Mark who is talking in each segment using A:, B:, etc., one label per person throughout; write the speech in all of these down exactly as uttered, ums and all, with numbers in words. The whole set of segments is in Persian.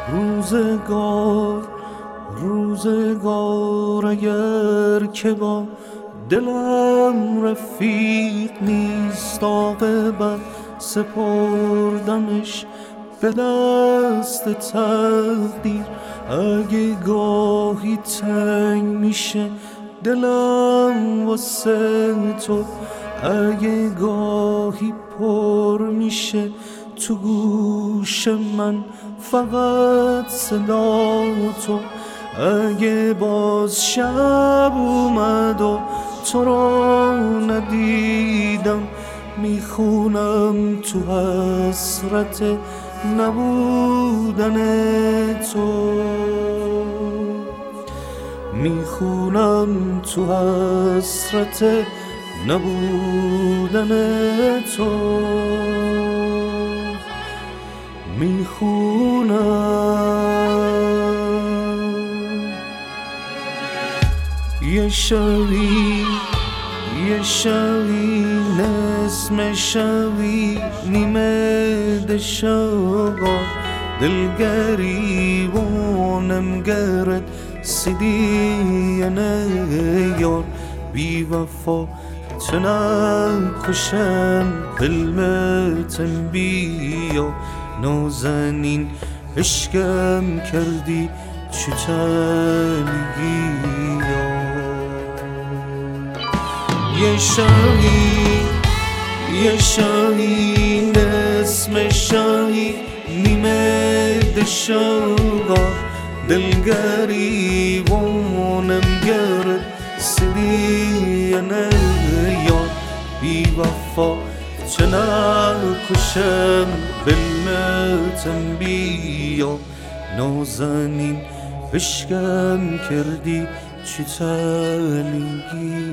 A: روزگار روزگار اگر که با دلم رفیق نیست، عاقبت سپردمش به دست تقدیر. اگه گاهی تنگ میشه دلم واسه تو، اگه گاهی پر میشه تو گوش من فقط صدا تو، اگه باز شب اومد و تو را ندیدم، میخونم تو حسرت نبودن تو، میخونم تو حسرت نبودن تو، میخونم. یه شبی یه شبی نسم شبی نیمه دشاگا دلگریبانم گرد سیدیانه یار بی وفا تنم کشم قلمتم بیا نازنین عشقم کردی چه تلگی یه شاهی یه شاهی نسم شاهی نیمه دشاگا دلگریبانم گرد سیدیانه یار بی وفا چه نکشم قلمتم بیا نازنین عشقم کردی چه تلگی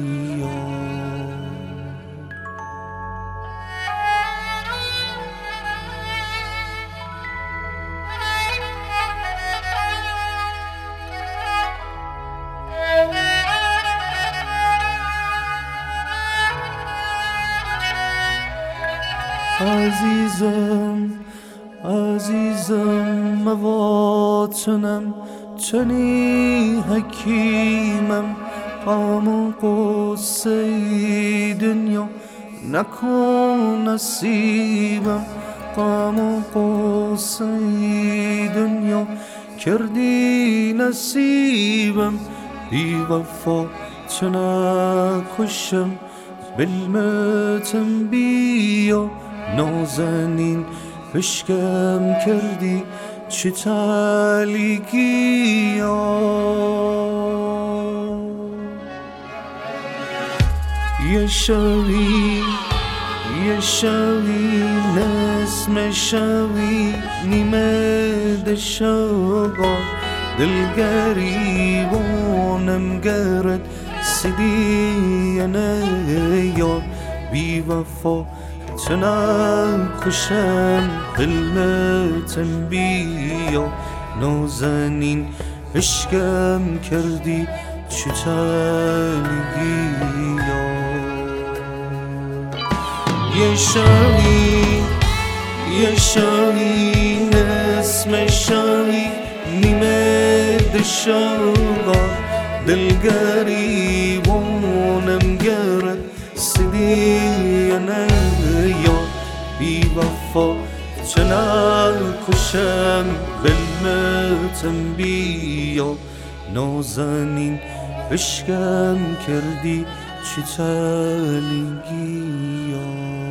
A: عزیزم عزیزم مواطنم چنی حکیمم غم و غصه دنیا نکن نصیبم غم و غصه دنیا کردی نصیبم بی وفا چه نکشم بلمتم بیا نازنین عشقم کردی چه تلگی یه شبی یه شبی نسم شبی نیمه دشاگا دلگریبانم گرد سیدیانه یار بی وفا چه نکشم قلمتم بیا نازنین عشقم کردی چه تلگی یه شبی یه شبی نسم شبی نیمه دشاگا دلگریبانم گرد سیدیانه یار بی وفا چه نکشم قلمتم بیا نازنین عشقم کردی چه تلگی